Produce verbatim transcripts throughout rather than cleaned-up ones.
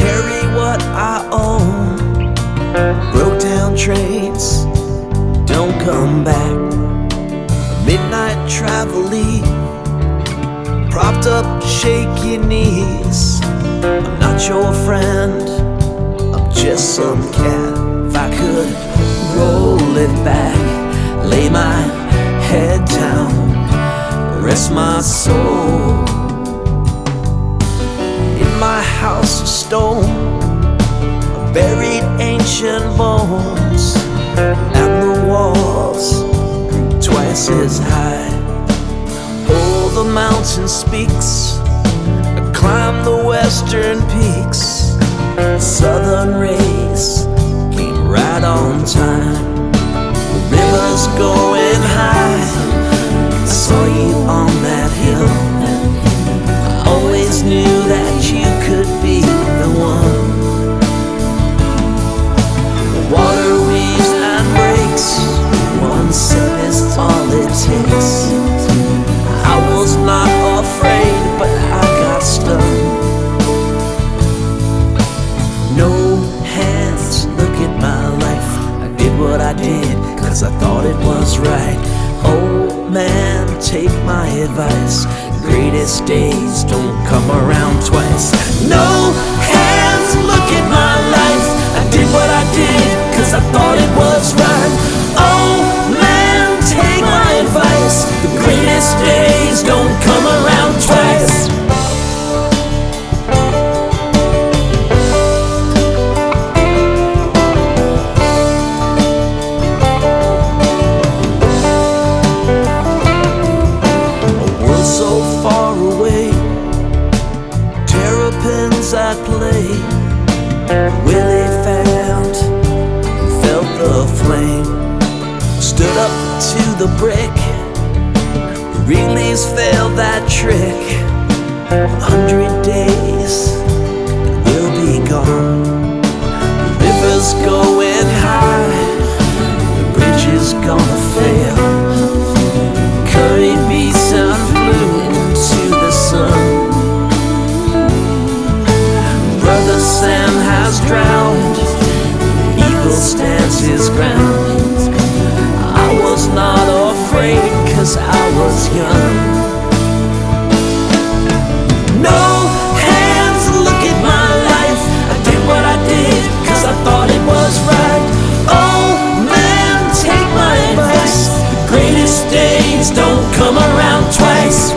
carry what I own. Broke down trains don't come back. A midnight traveling, propped up, shaky knees. I'm not your friend, I'm just some cat. If I could roll it back, lay my head down, rest my soul in my house of stone, buried ancient bones, and the walls grew twice as high. Oh, the mountain speaks, I climbed the western peaks. Southern rays came right on time. The river's going high, I saw you on that hill. I always knew that you could be the one. Water weaves and breaks, one sip is all it takes. I was not afraid, but I got stung. No hands, look at my life. I did what I did, cause I thought it was right. Oh man, take my advice, greatest days don't come around twice. No hands, look at my life. I did what I did, cause I thought it was right. Oh man, take my advice, the greatest days don't come around twice. A world so far away, terrapins at play. Willie found, felt the flame, stood up to the brick. Wrigley's failed that trick. A hundred days, and we'll be gone. The river's going high, the bridge is gonna fail. Curry beats and flew to the sun. Brother Sam has drowned, eagle stands his ground. I was not afraid, cause I was young. No hands, look at my life. I did what I did, cause I thought it was right. Oh man, take my advice, the greatest days don't come around twice.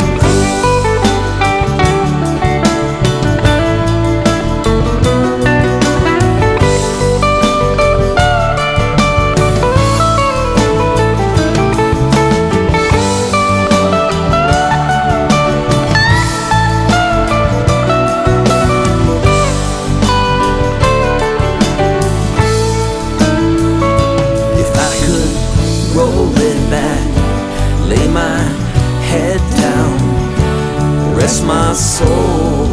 Roll it back, lay my head down, rest my soul.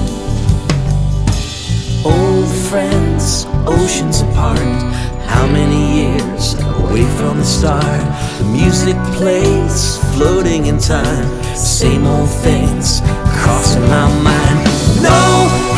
Old friends, oceans apart, how many years away from the start? The music plays, floating in time, same old things crossing my mind. No